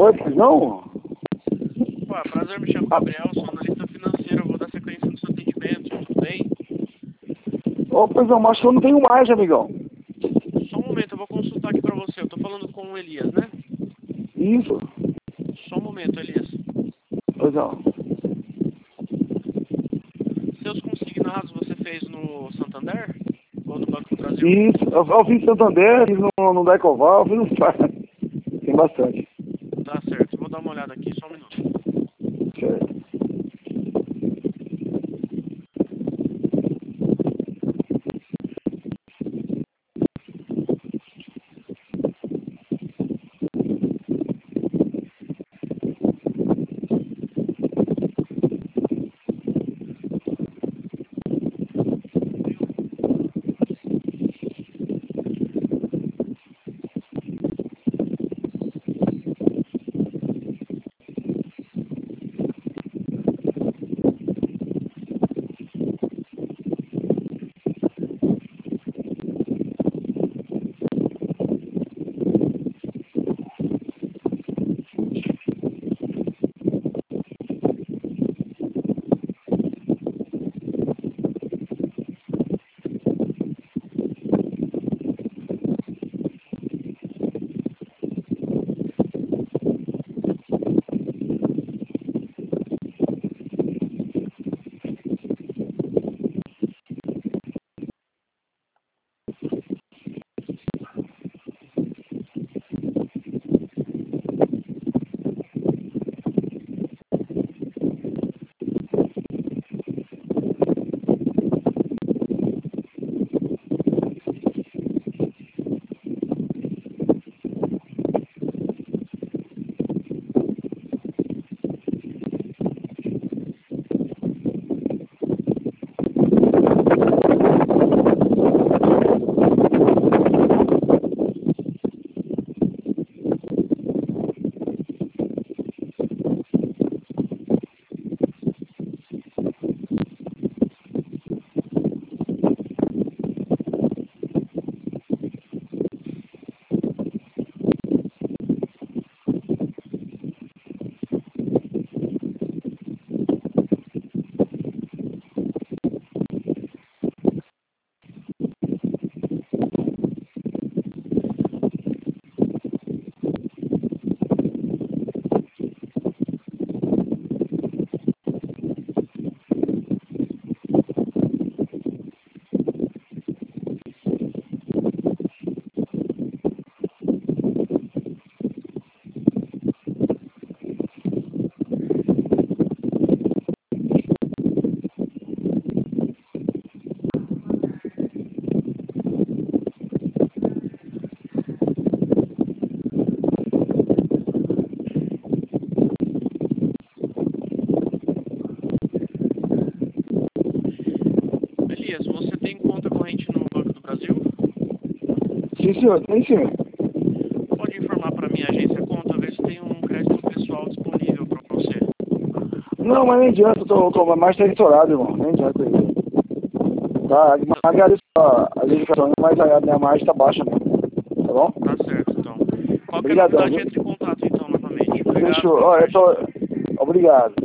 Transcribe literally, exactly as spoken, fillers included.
Oi, pois não? Pô, prazer, me chamo Gabriel, sou analista financeiro, vou dar sequência no seu atendimento, tudo bem? Ô, pois não, mas eu não tenho mais, amigão. Só um momento, eu vou consultar aqui pra você, eu tô falando com o Elias, né? Isso. Só um momento, Elias. Pois não. Seus consignados você fez no Santander? Ou no Banco do Brasil? Isso. Eu, eu fiz Santander, fiz no, no Decoval, eu fiz no Par. Tem bastante. Tá certo, vou dar uma olhada aqui, só um minuto. Certo. Elias, você tem conta corrente no Banco do Brasil? Sim, senhor. Tem sim. Pode informar para mim a agência conta, ver se tem um crédito pessoal disponível para você. Não, mas nem adianta, eu tô, tô mais territoriado, irmão. Nem adianta isso. Tá, mas agradeço a, a dedicação, mas a minha margem tá baixa, mano. Tá bom? Tá certo, então. Qualquer Obrigadão, novidade, viu? entre em contato então novamente. Obrigado, Fechou. boa Ó, eu tarde. tô... Obrigado.